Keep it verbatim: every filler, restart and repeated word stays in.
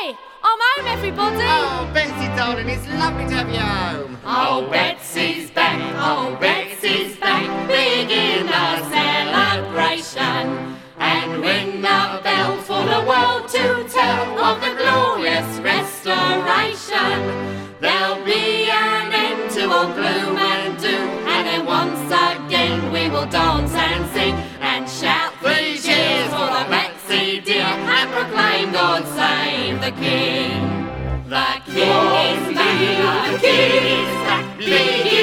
Hey, I'm home, everybody. Oh, Betsy, darling, it's lovely to have you home. Oh, Betsy's back, oh, Betsy's back. Begin our celebration and ring the bell for the world to tell of the glorious restoration. There'll be an end to all gloom and doom, and then once again we will dance and sing and shout three cheers for the Betsy dear and proclaim God save the King. The King is back, the King is back.